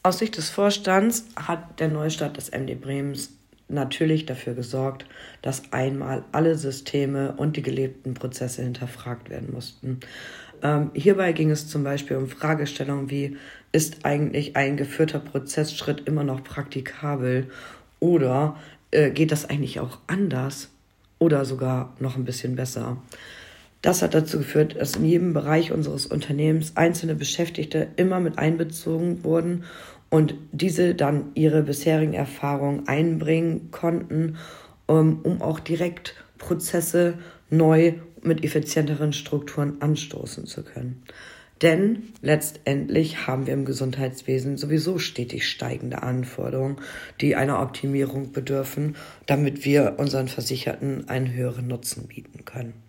Aus Sicht des Vorstands hat der Neustart des MD Bremens natürlich dafür gesorgt, dass einmal alle Systeme und die gelebten Prozesse hinterfragt werden mussten. Hierbei ging es zum Beispiel um Fragestellungen wie, ist eigentlich ein geführter Prozessschritt immer noch praktikabel oder geht das eigentlich auch anders oder sogar noch ein bisschen besser? Das hat dazu geführt, dass in jedem Bereich unseres Unternehmens einzelne Beschäftigte immer mit einbezogen wurden und diese dann ihre bisherigen Erfahrungen einbringen konnten, um auch direkt Prozesse neu mit effizienteren Strukturen anstoßen zu können. Denn letztendlich haben wir im Gesundheitswesen sowieso stetig steigende Anforderungen, die einer Optimierung bedürfen, damit wir unseren Versicherten einen höheren Nutzen bieten können.